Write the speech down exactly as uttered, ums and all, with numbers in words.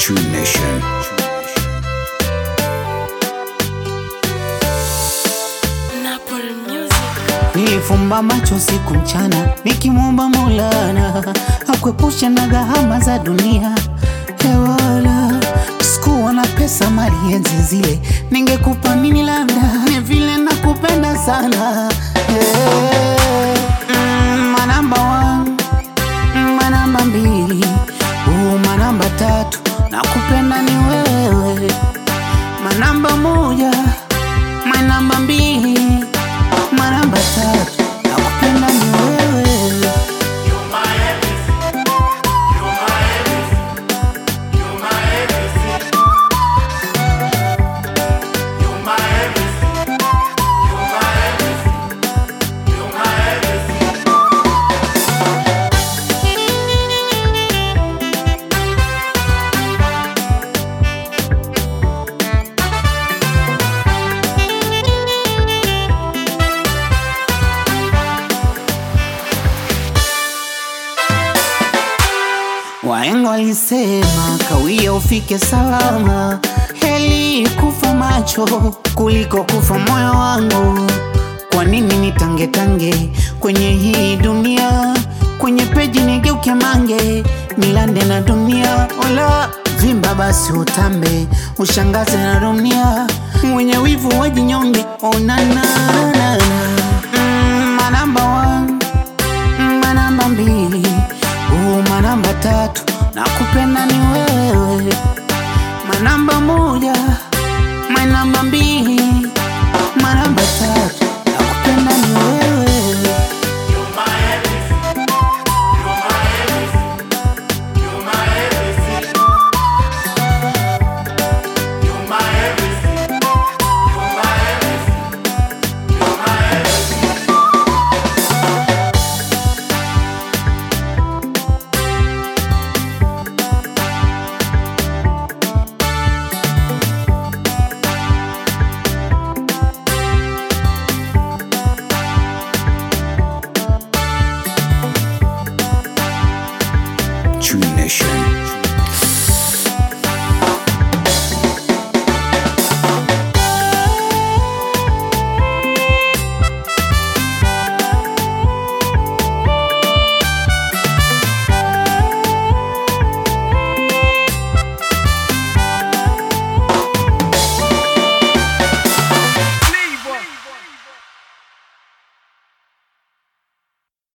True Nation. Nilifumba macho siku mchana nikimwomba Maulana akuepushe na gharama za dunia. Hewala sikuwa na pesa mali enzi zile, ningekupa nini labda ni vile nakupenda sana. Hey, mm, manamba one, manamba mbili, uh, manamba tatu, nakupenda ni wewe. Manamba moja, manamba mbili, manamba tatu, nakupenda ni wewe. You're my everything. You're my everything. You're my everything. You're my everything. You're my everything. You're my everything. Wahenga walisema kawia ufike salama, heri kufa macho kuliko kufa moyo wangu. Kwa nini nitange tange kwenye hii dunia, kwenye peji nigeuke mange nilande na dunia? Ola vimba basi utambe ushangaze na dunia, mwenye wivu wajinyonge onana.